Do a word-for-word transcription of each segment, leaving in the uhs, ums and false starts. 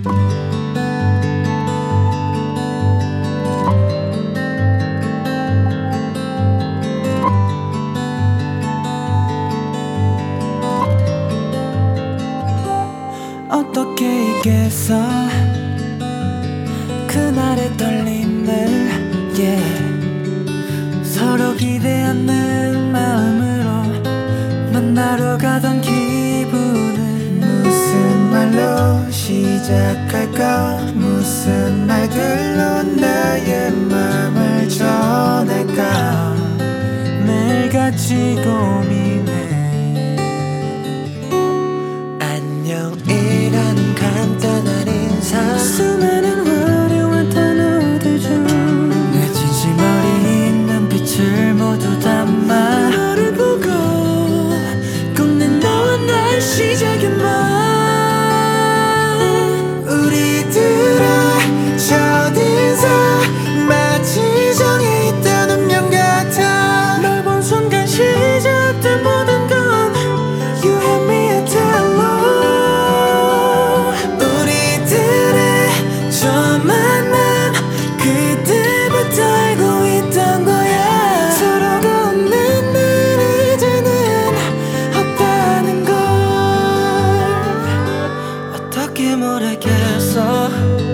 어떻게 이겠어 그날의 떨림을 yeah. 서로 기대하는 마음으로 만나러 가던 기분은 무슨 말로 시작할까 무슨 말들로 나의 마음을 전할까 매일같이 고민해 안녕이라는 간단한 인사 수많은 화려한 단어들 중 내 진심 어린 눈빛을 모두 담아 너를 보고 꼭 내 너와 나의 시작의 말 우리들의 첫인상 마치 정해 있던 운명 같아 널 본 순간 시작된 모든 건 You had me at hello 우리들의 처음 만남 그때부터 알고 있던 거야 서로가 없는 날 이제는 없다는 걸 어떻게 모르겠어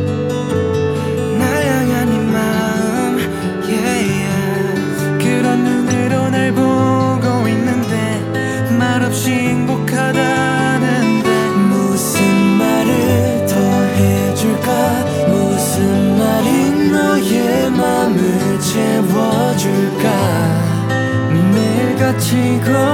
날 향한 이 마음 yeah, yeah. 그런 눈으로 날 보고 있는데 말없이 행복하다는데 무슨 말을 더 해줄까 무슨 말이 너의 맘을 채워줄까 매일같이 고